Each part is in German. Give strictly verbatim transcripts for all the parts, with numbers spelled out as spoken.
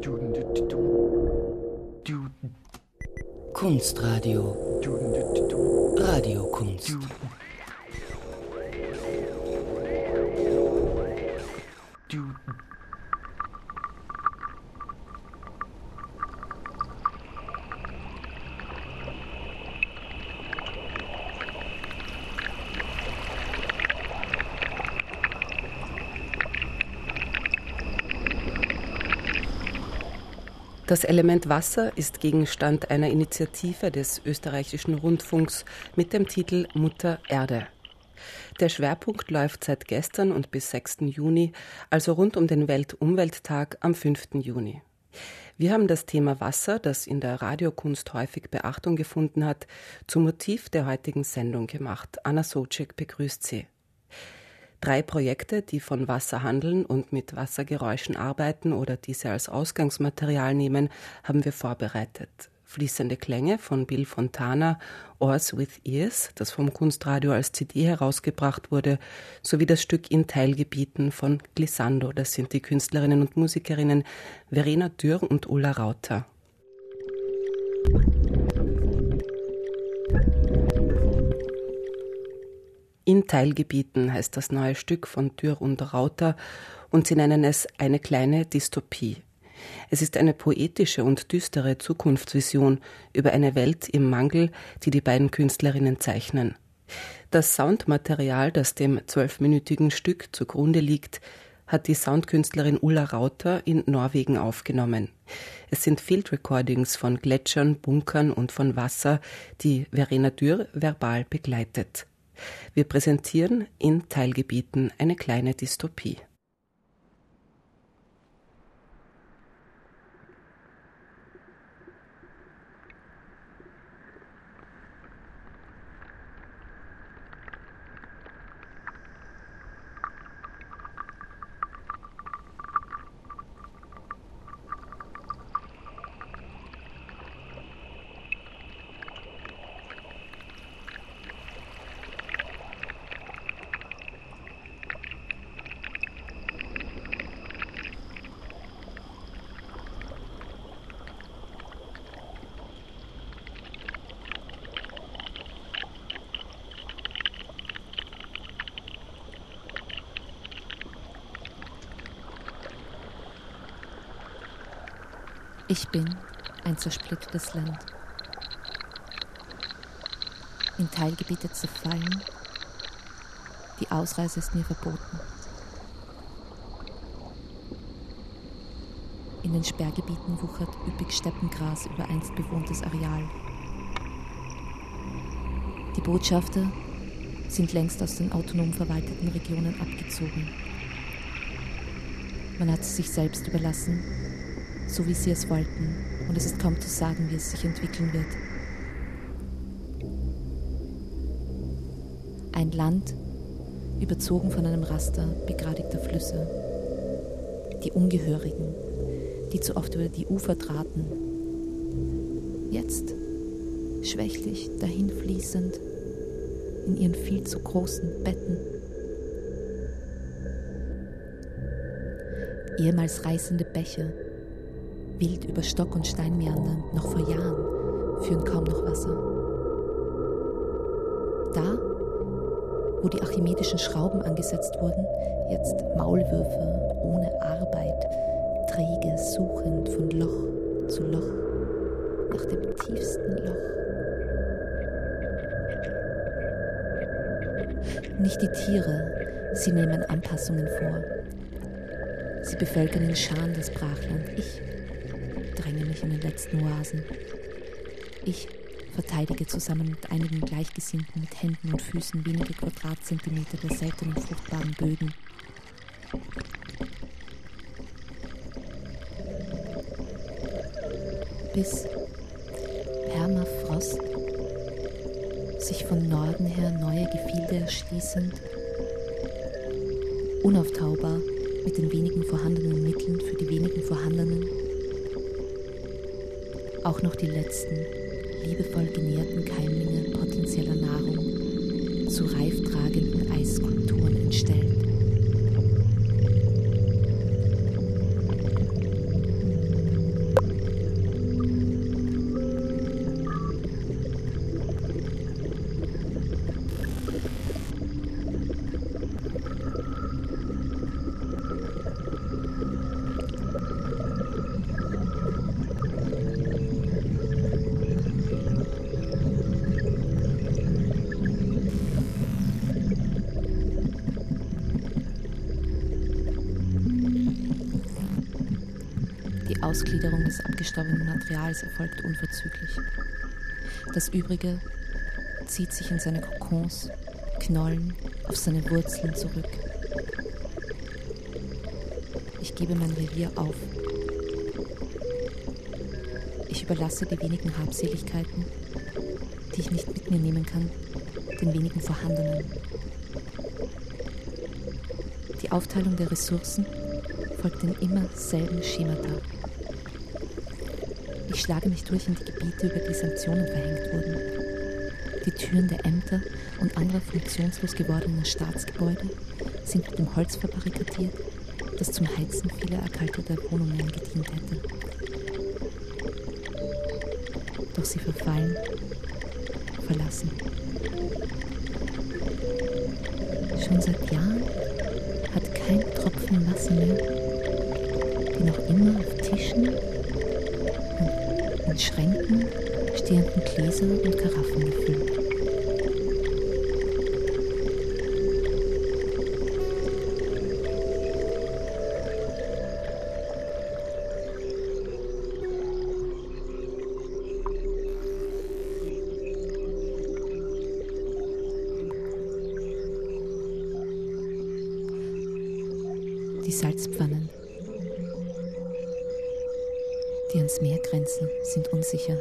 Kunstradio. Radiokunst. Das Element Wasser ist Gegenstand einer Initiative des österreichischen Rundfunks mit dem Titel Mutter Erde. Der Schwerpunkt läuft seit gestern und bis sechsten Juni, also rund um den Weltumwelttag am fünften Juni. Wir haben das Thema Wasser, das in der Radiokunst häufig Beachtung gefunden hat, zum Motiv der heutigen Sendung gemacht. Anna Socek begrüßt Sie. Drei Projekte, die von Wasser handeln und mit Wassergeräuschen arbeiten oder diese als Ausgangsmaterial nehmen, haben wir vorbereitet. Fließende Klänge von Bill Fontana, Oars with Ears, das vom Kunstradio als C D herausgebracht wurde, sowie das Stück In Teilgebieten von Glissando. Das sind die Künstlerinnen und Musikerinnen Verena Dürr und Ulla Rauter. In Teilgebieten heißt das neue Stück von Dürr und Rauter und sie nennen es eine kleine Dystopie. Es ist eine poetische und düstere Zukunftsvision über eine Welt im Mangel, die die beiden Künstlerinnen zeichnen. Das Soundmaterial, das dem zwölfminütigen Stück zugrunde liegt, hat die Soundkünstlerin Ulla Rauter in Norwegen aufgenommen. Es sind Field Recordings von Gletschern, Bunkern und von Wasser, die Verena Dürr verbal begleitet. Wir präsentieren in Teilgebieten eine kleine Dystopie. Ich bin ein zersplittertes Land. In Teilgebiete zerfallen, die Ausreise ist mir verboten. In den Sperrgebieten wuchert üppig Steppengras über einst bewohntes Areal. Die Botschafter sind längst aus den autonom verwalteten Regionen abgezogen. Man hat sie sich selbst überlassen, so wie sie es wollten, und es ist kaum zu sagen, wie es sich entwickeln wird. Ein Land, überzogen von einem Raster begradigter Flüsse. Die Ungehörigen, die zu oft über die Ufer traten. Jetzt, schwächlich dahinfließend, in ihren viel zu großen Betten. Ehemals reißende Bäche, wild über Stock und Stein meandern, noch vor Jahren, führen kaum noch Wasser. Da, wo die archimedischen Schrauben angesetzt wurden, jetzt Maulwürfe ohne Arbeit, träge suchend von Loch zu Loch, nach dem tiefsten Loch. Nicht die Tiere, sie nehmen Anpassungen vor. Sie bevölkern in Scharen das Brachland. Ich dränge mich in den letzten Oasen. Ich verteidige zusammen mit einigen Gleichgesinnten mit Händen und Füßen wenige Quadratzentimeter der seltenen fruchtbaren Böden. Bis Permafrost sich von Norden her neue Gefilde erschließend, unauftaubar mit den wenigen vorhandenen Mitteln für die wenigen vorhandenen, auch noch die letzten, liebevoll genährten Keimlinge potenzieller Nahrung zu reiftragenden Eisskulpturen entstellt. Die Ausgliederung des abgestorbenen Materials erfolgt unverzüglich. Das Übrige zieht sich in seine Kokons, Knollen, auf seine Wurzeln zurück. Ich gebe mein Revier auf. Ich überlasse die wenigen Habseligkeiten, die ich nicht mit mir nehmen kann, den wenigen vorhandenen. Die Aufteilung der Ressourcen folgt den immer selben Schemata. Ich schlage mich durch in die Gebiete, über die Sanktionen verhängt wurden. Die Türen der Ämter und anderer funktionslos gewordener Staatsgebäude sind mit dem Holz verbarrikadiert, das zum Heizen vieler erkalteter Wohnungen gedient hätte. Doch sie verfallen, verlassen. Schon seit Jahren hat kein Tropfen Wasser mehr die noch immer auf Tischen und in Schränken stehenden Gläser und Karaffen gefüllt. Die Salzpfannen, die ans Meer grenzen, sind unsicher.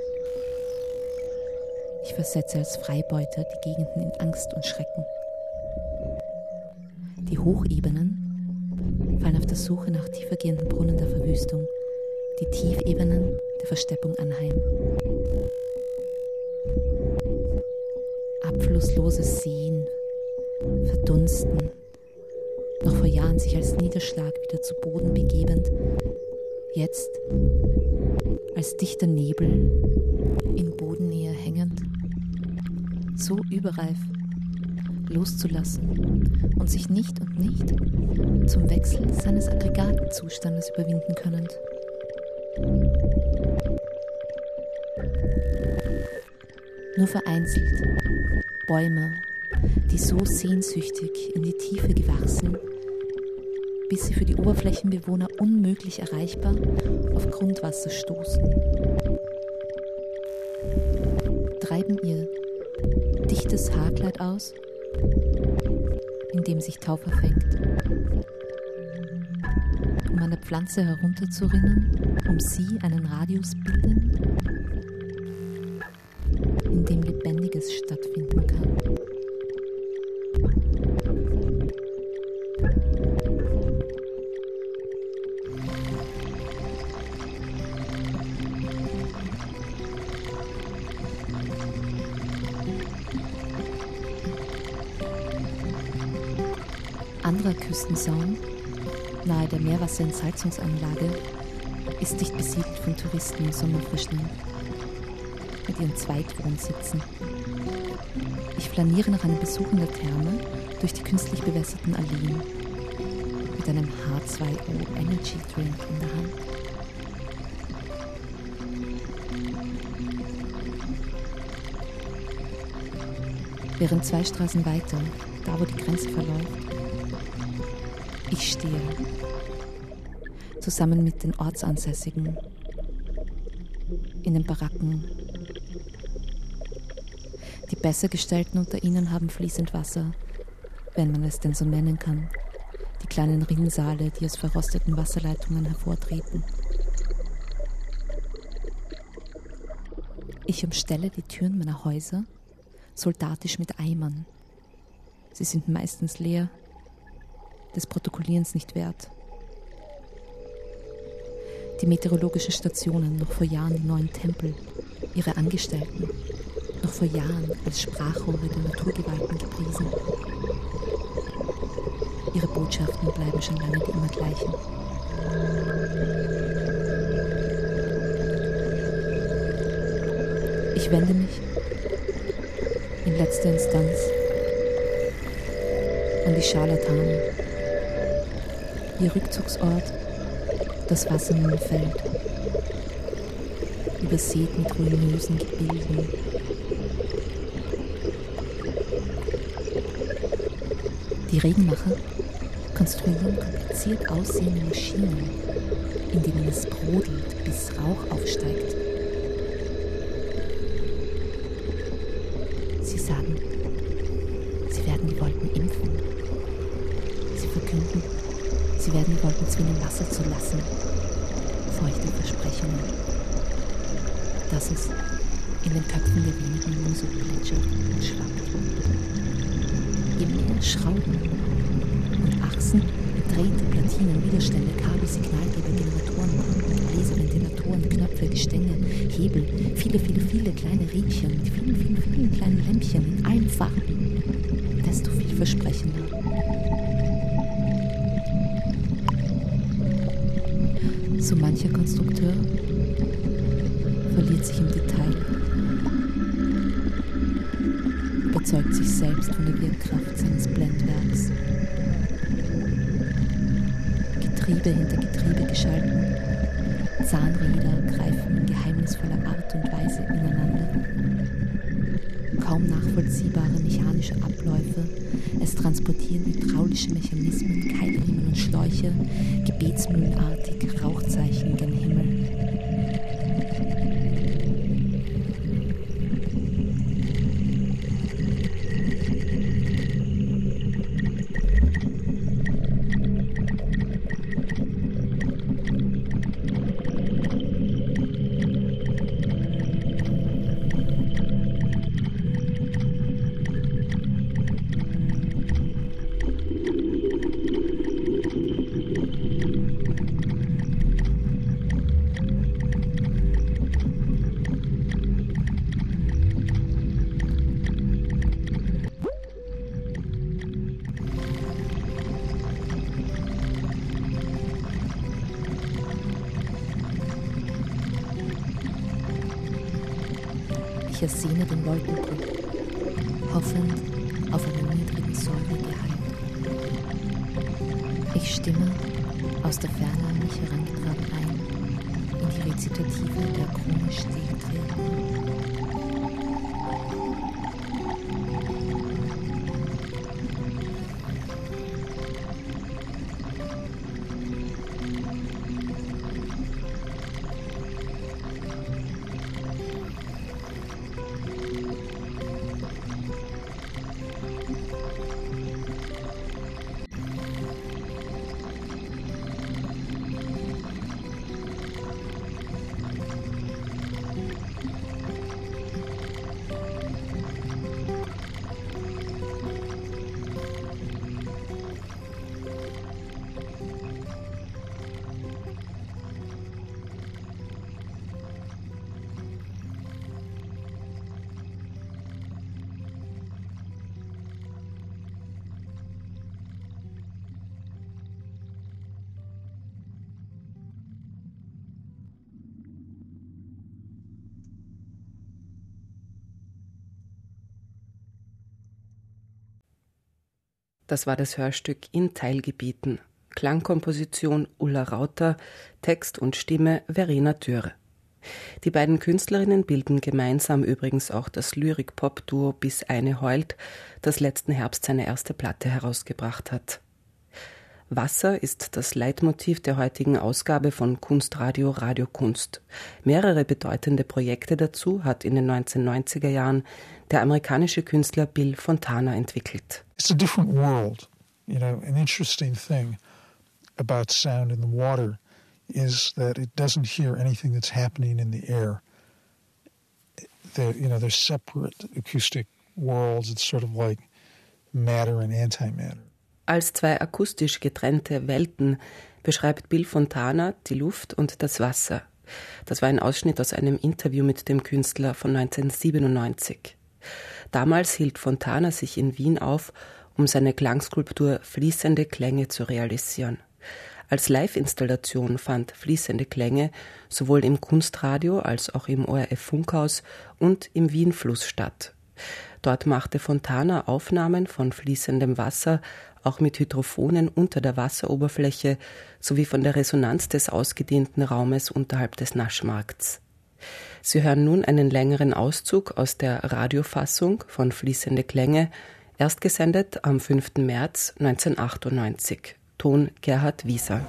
Ich versetze als Freibeuter die Gegenden in Angst und Schrecken. Die Hochebenen fallen auf der Suche nach tiefergehenden Brunnen der Verwüstung, die Tiefebenen der Versteppung anheim. Abflusslose Seen verdunsten, noch vor Jahren sich als Niederschlag wieder zu Boden begebend, jetzt als dichter Nebel in Bodennähe hängend, so überreif loszulassen und sich nicht und nicht zum Wechsel seines Aggregatzustandes überwinden könnend. Nur vereinzelt Bäume, die so sehnsüchtig in die Tiefe gewachsen, bis sie für die Oberflächenbewohner unmöglich erreichbar auf Grundwasser stoßen, treiben ihr dichtes Haarkleid aus, in dem sich Tau verfängt, um an der Pflanze herunterzurinnen, um sie einen Radius bilden, in dem Lebendiges stattfinden kann. Anderer Küstensaum, nahe der Meerwasserentsalzungsanlage, ist dicht besiedelt von Touristen im Sommerfrischling mit ihren Zweitwohnsitzen. Ich flaniere nach einem Besuch in der Therme durch die künstlich bewässerten Alleen mit einem H zwei O Energy Drink in der Hand. Während zwei Straßen weiter, da wo die Grenze verläuft, ich stehe, zusammen mit den Ortsansässigen, in den Baracken. Die Bessergestellten unter ihnen haben fließend Wasser, wenn man es denn so nennen kann, die kleinen Rinnsale, die aus verrosteten Wasserleitungen hervortreten. Ich umstelle die Türen meiner Häuser soldatisch mit Eimern. Sie sind meistens leer, des Protokollierens nicht wert. Die meteorologischen Stationen, noch vor Jahren die neuen Tempel, ihre Angestellten, noch vor Jahren als Sprachrohre der Naturgewalten gepriesen. Ihre Botschaften bleiben schon lange die immer gleichen. Ich wende mich in letzter Instanz an die Scharlatanen. Ihr Rückzugsort, das Wassermühlenfeld, übersät mit ruinösen Gebilden. Die Regenmacher konstruieren komplizierte kompliziert aussehende Maschinen, in denen es brodelt, bis Rauch aufsteigt. Sie sagen, sie werden die Wolken impfen. Sie verkünden, sie werden die Wolken zwingen, Wasser zu lassen. Feuchte Versprechungen. Dass es in den Köpfen der wenigen nur so plätschert und schwappt. Je mehr Schrauben und Achsen, Drähte, Platinen, Widerstände, Kabel, Signalgeber, Generatoren, Pumpen, Bläser, Ventilatoren, Knöpfe, Gestänge, Hebel, viele, viele, viele kleine Rädchen mit vielen, vielen, vielen kleinen Lämpchen in allen Farben, desto vielversprechender. So mancher Konstrukteur verliert sich im Detail, überzeugt sich selbst von der Wirkkraft seines Blendwerks. Getriebe hinter Getriebe geschalten, Zahnräder greifen in geheimnisvoller Art und Weise ineinander. Kaum nachvollziehbare mechanische Abläufe, es transportieren hydraulische Mechanismen, Keilriemen und Schläuche, gebetsmühlenartig Rauchzeichen gen Himmel. Ich ersehne den Wolkenbruch, hoffend auf einen niedrigen Säuregehalt. Ich stimme aus der Ferne an mich herangetragen ein, in die Rezitative der chronisch Stilltretenden. Das war das Hörstück In Teilgebieten. Klangkomposition Ulla Rauter, Text und Stimme Verena Dürre. Die beiden Künstlerinnen bilden gemeinsam übrigens auch das Lyrik-Pop-Duo Bis eine heult, das letzten Herbst seine erste Platte herausgebracht hat. Wasser ist das Leitmotiv der heutigen Ausgabe von Kunstradio Radiokunst. Mehrere bedeutende Projekte dazu hat in den neunzehnhundertneunziger Jahren der amerikanische Künstler Bill Fontana entwickelt. It's a different world. You know, an interesting thing about sound in the water is that it doesn't hear anything that's happening in the air. They're, you know, they're separate acoustic worlds. It's sort of like matter and antimatter. Als zwei akustisch getrennte Welten beschreibt Bill Fontana die Luft und das Wasser. Das war ein Ausschnitt aus einem Interview mit dem Künstler von neunzehnhundertsiebenundneunzig. Damals hielt Fontana sich in Wien auf, um seine Klangskulptur Fließende Klänge zu realisieren. Als Live-Installation fand Fließende Klänge sowohl im Kunstradio als auch im O R F Funkhaus und im Wien-Fluss statt. Dort machte Fontana Aufnahmen von fließendem Wasser, auch mit Hydrophonen unter der Wasseroberfläche sowie von der Resonanz des ausgedehnten Raumes unterhalb des Naschmarkts. Sie hören nun einen längeren Auszug aus der Radiofassung von Fließende Klänge, erst gesendet am fünften März neunzehnhundertachtundneunzig. Ton Gerhard Wieser.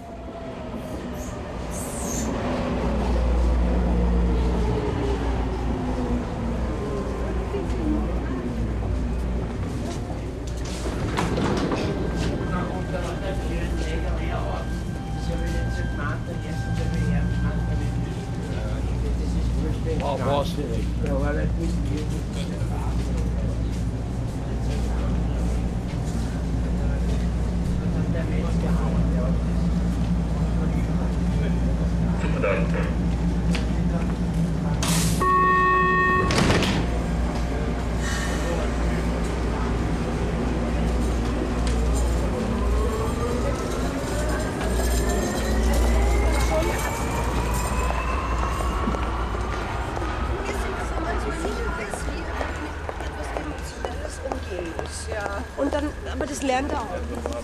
Und dann, aber das lernt er auch.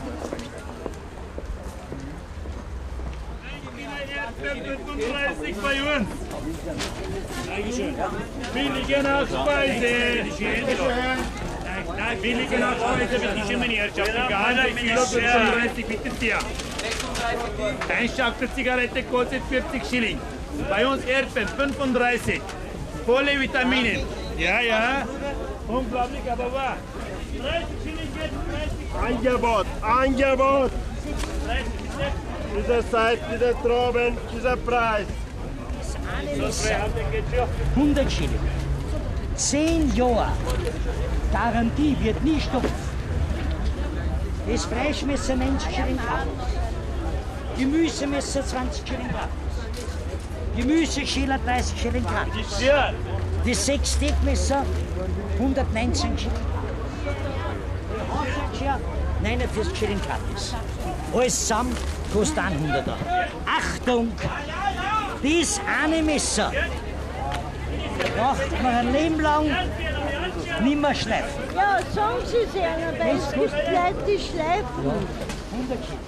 fünfunddreißig bei uns. Dankeschön. Billige Nachspeise. Nein, billige Nachspeise bitte schön, meine Herrschaften. Gehalt Kilo fünfunddreißig, bitte sehr. Ein Schachtel Zigarette kostet vierzig Schilling. Bei uns Erdbeeren fünfunddreißig. Volle Vitamine. Ja, ja. Unglaublich, aber wahr. dreißig Schilling jetzt, dreißig. Angebot, Angebot. dreißig, bitte. Dieser Seite, dieser Trauben, dieser Preis. hundert Schilling. Zehn Jahre. Garantie wird nie stoppen. Das Fleischmesser neunzig Schilling gratis. Gemüsemesser zwanzig Schilling gratis. Gemüseschäler dreißig Schilling gratis. Das sechs Steakmesser hundertneunzehn Schilling. Haushaltsschere neunundvierzig Schilling gratis. Alles zusammen kostet hundert Euro. Achtung! Das eine Messer braucht man ein Leben lang nicht mehr schleifen. Ja, sagen Sie es einer, weil es gibt Leute, die schleifen. hundert Schilling.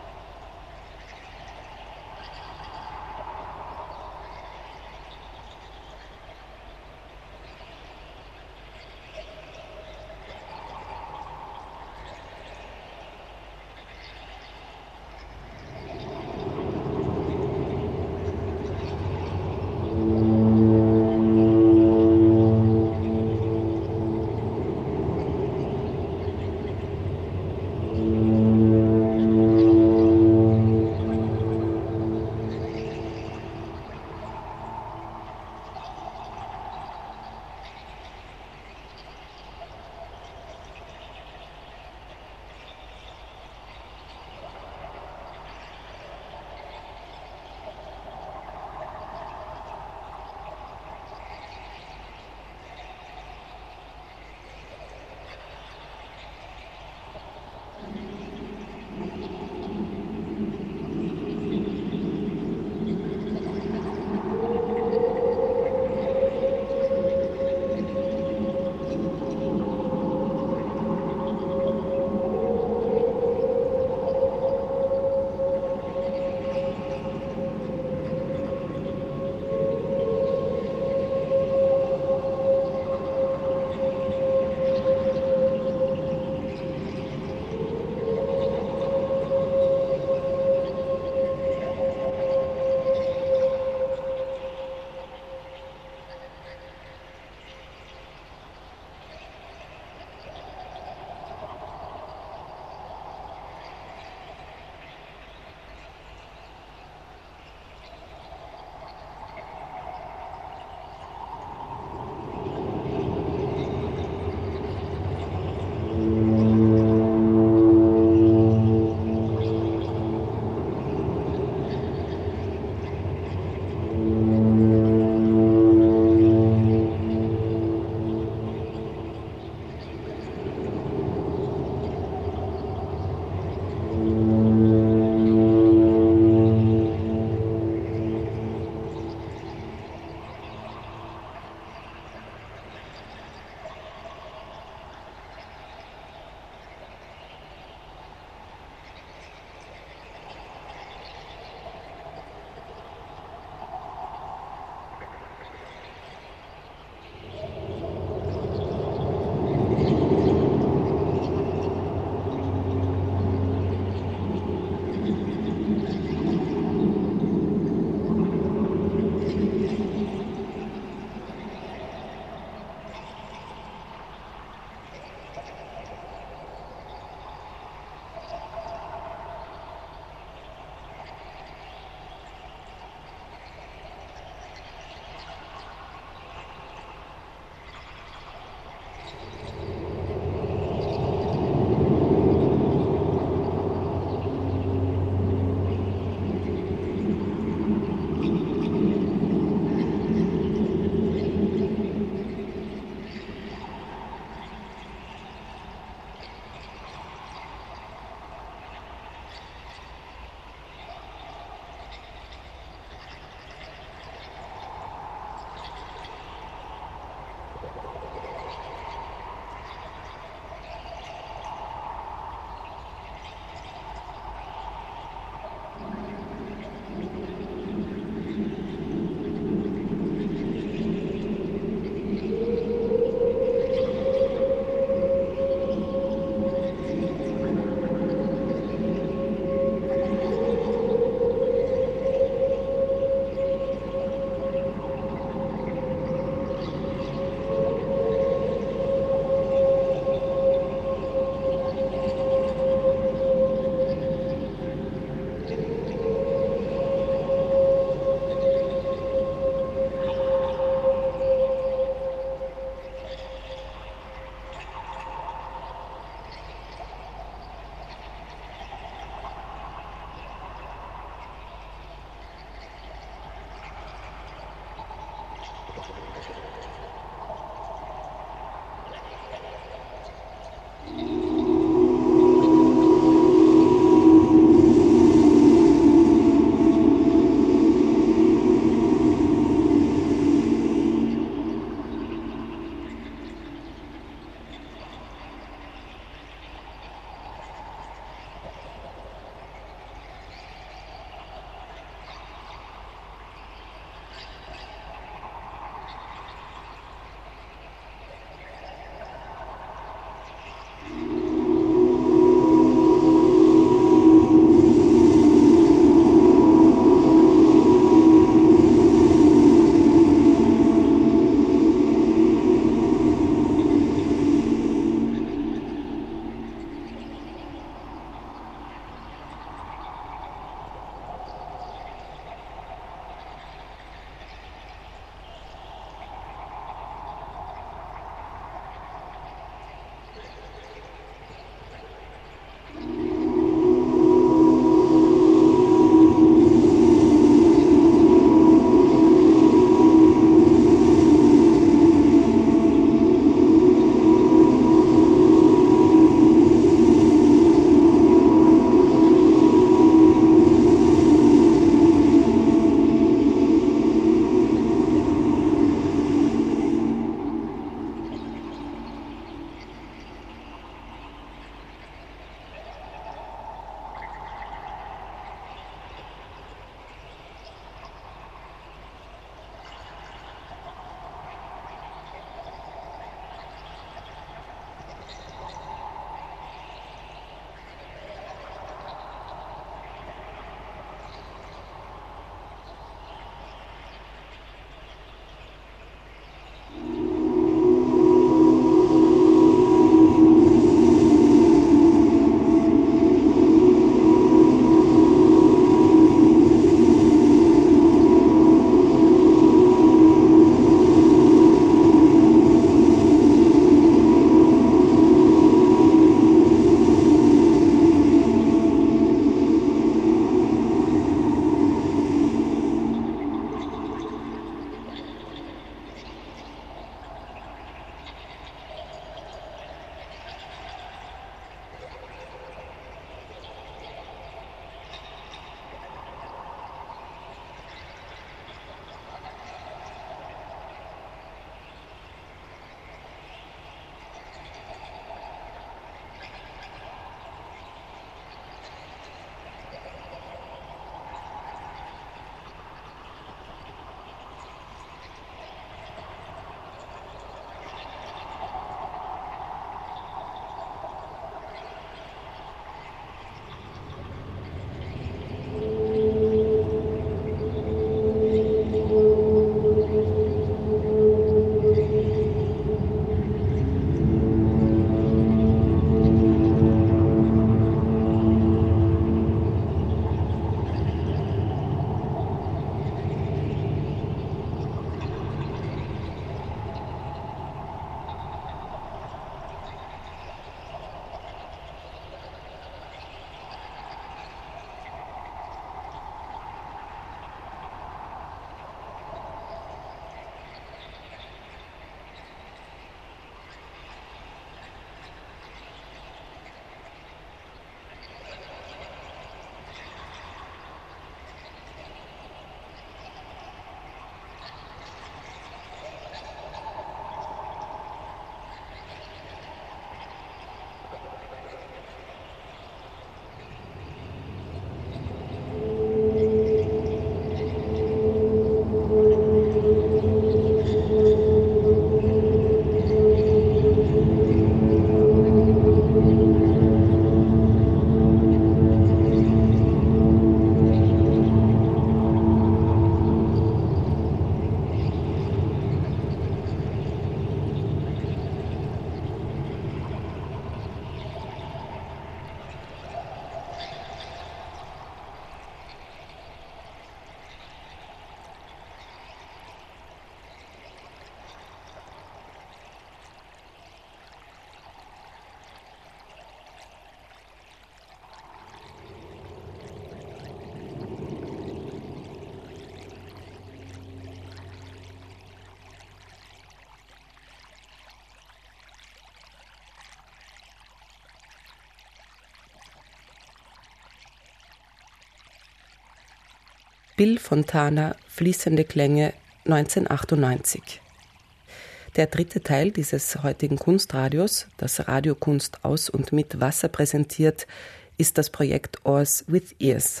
Bill Fontana, Fließende Klänge, neunzehnhundertachtundneunzig. Der dritte Teil dieses heutigen Kunstradios, das Radiokunst aus und mit Wasser präsentiert, ist das Projekt Oars with Ears.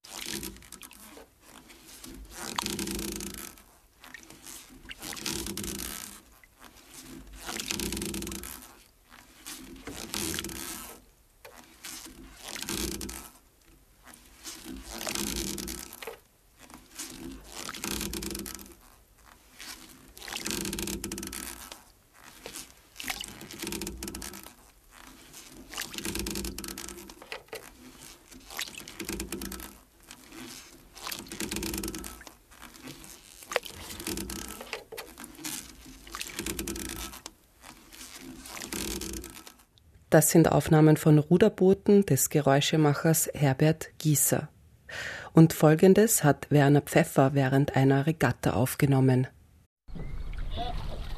Das sind Aufnahmen von Ruderbooten des Geräuschemachers Herbert Gießer. Und Folgendes hat Werner Pfeffer während einer Regatta aufgenommen. Ja.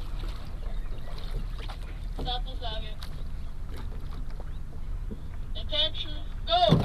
Startansage. Attention, go!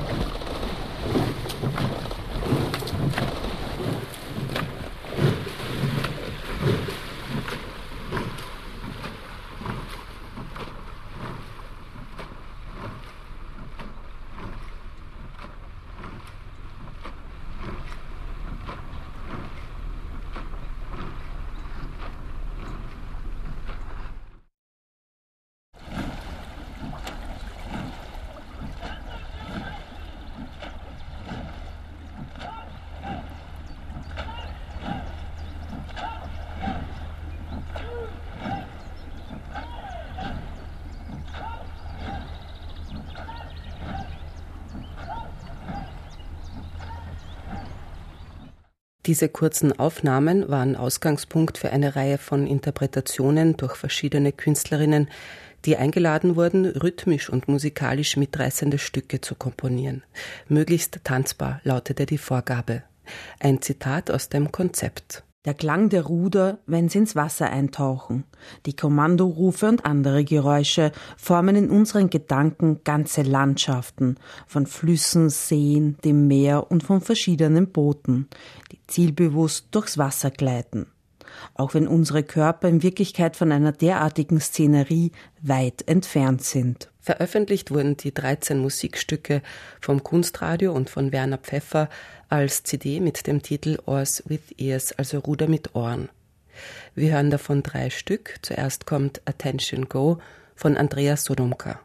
Diese kurzen Aufnahmen waren Ausgangspunkt für eine Reihe von Interpretationen durch verschiedene Künstlerinnen, die eingeladen wurden, rhythmisch und musikalisch mitreißende Stücke zu komponieren. Möglichst tanzbar lautete die Vorgabe. Ein Zitat aus dem Konzept. Der Klang der Ruder, wenn sie ins Wasser eintauchen, die Kommandorufe und andere Geräusche formen in unseren Gedanken ganze Landschaften von Flüssen, Seen, dem Meer und von verschiedenen Booten, die zielbewusst durchs Wasser gleiten. Auch wenn unsere Körper in Wirklichkeit von einer derartigen Szenerie weit entfernt sind. Veröffentlicht wurden die dreizehn Musikstücke vom Kunstradio und von Werner Pfeffer als C D mit dem Titel Oars with Ears, also Ruder mit Ohren. Wir hören davon drei Stück. Zuerst kommt Attention Go von Andreas Sodomka.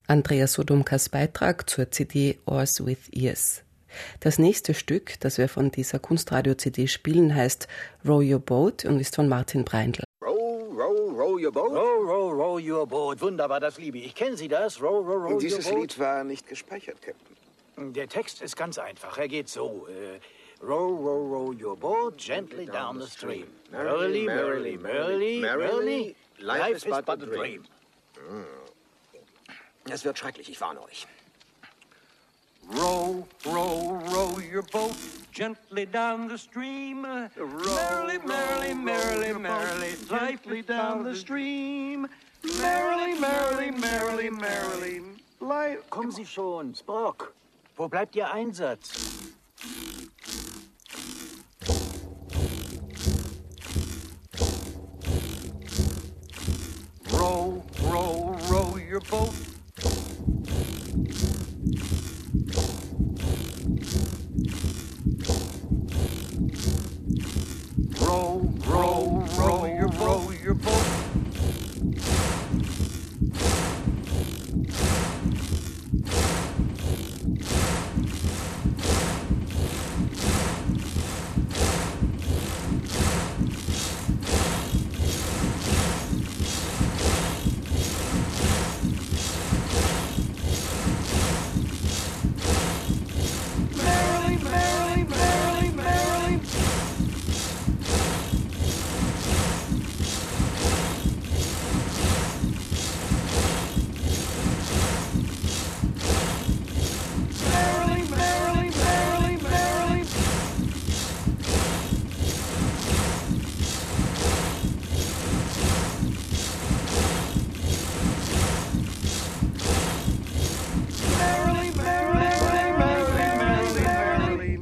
Andreas Sodomkas Beitrag zur C D Oars with Ears. Das nächste Stück, das wir von dieser Kunstradio-C D spielen, heißt Row Your Boat und ist von Martin Breindl. Row, row, row your boat? Row, row, row your boat. Wunderbar, das liebe ich. Kennen Sie das? Row, row, row Dieses your boat? Lied war nicht gespeichert, Captain. Der Text ist ganz einfach. Er geht so. Äh, row, row, row your boat gently down the stream. Merrily, merrily, merrily, merrily, life is but a dream. Es wird schrecklich, ich warne euch. Row, row, row your boat gently down the stream. Merrily, merrily, merrily, merrily, lightly down the stream. Merrily, merrily, merrily, merrily, light. Kommen Sie schon, Spock. Wo bleibt Ihr Einsatz? Row, row, row your boat. Row, row, row your row your boat. Merrily, merrily, merrily, merrily. Merrily, merrily, merrily, merrily. Merrily, merrily, merrily, merrily, merrily.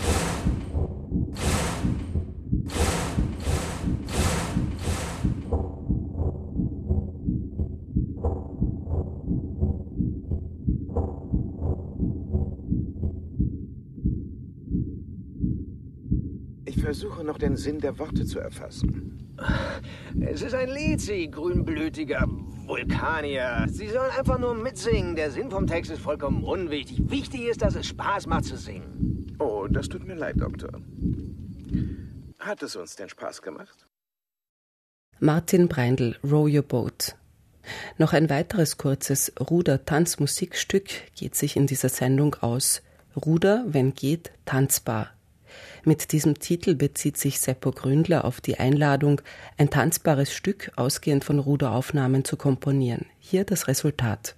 Ich versuche noch den Sinn der Worte zu erfassen. Es ist ein Lied, Sie grünblütiger Vulkanier. Sie sollen einfach nur mitsingen. Der Sinn vom Text ist vollkommen unwichtig. Wichtig ist, dass es Spaß macht zu singen. Oh, das tut mir leid, Doktor. Hat es uns denn Spaß gemacht? Martin Breindl, Row Your Boat. Noch ein weiteres kurzes Ruder-Tanz-Musikstück geht sich in dieser Sendung aus. Ruder, wenn geht, tanzbar. Mit diesem Titel bezieht sich Seppo Gründler auf die Einladung, ein tanzbares Stück ausgehend von Ruderaufnahmen zu komponieren. Hier das Resultat.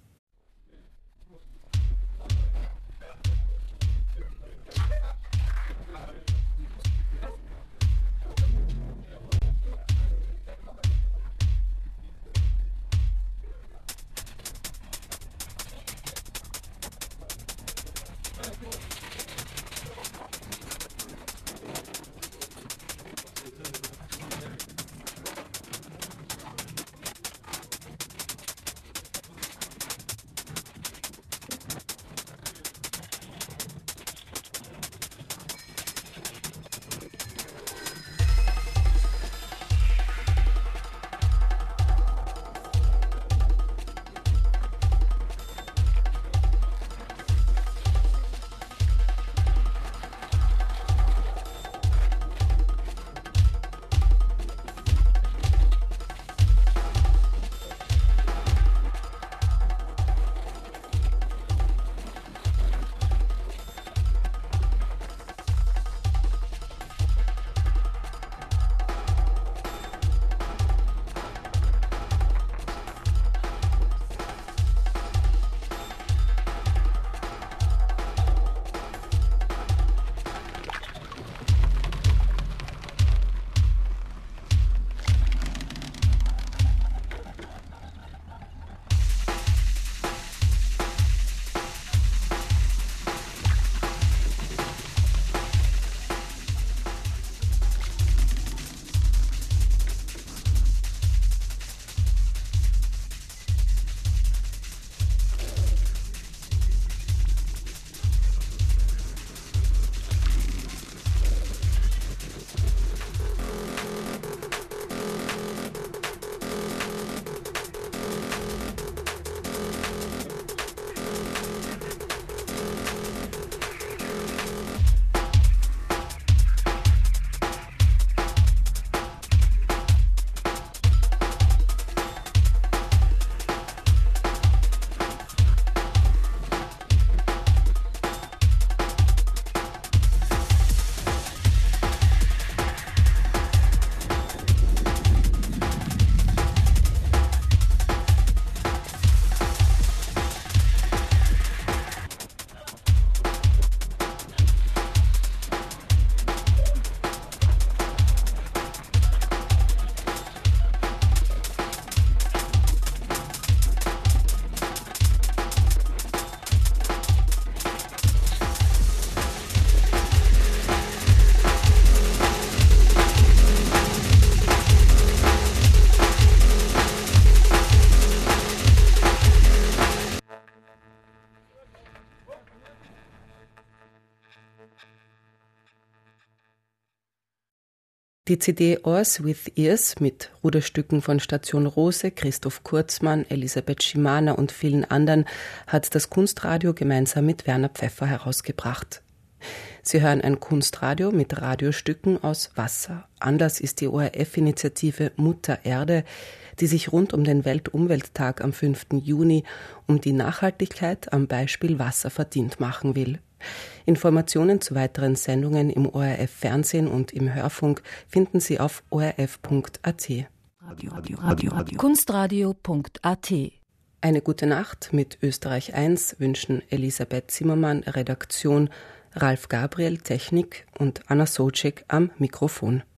Die C D Oars with Ears mit Ruderstücken von Station Rose, Christoph Kurzmann, Elisabeth Schimana und vielen anderen hat das Kunstradio gemeinsam mit Werner Pfeffer herausgebracht. Sie hören ein Kunstradio mit Radiostücken aus Wasser. Anlass ist die O R F-Initiative Mutter Erde, die sich rund um den Weltumwelttag am fünften Juni um die Nachhaltigkeit am Beispiel Wasser verdient machen will. Informationen zu weiteren Sendungen im O R F-Fernsehen und im Hörfunk finden Sie auf o r f punkt a t. Radio, Radio, Radio, Radio. Kunstradio punkt a t. Eine gute Nacht mit Österreich eins wünschen Elisabeth Zimmermann, Redaktion, Ralf Gabriel, Technik und Anna Socek am Mikrofon.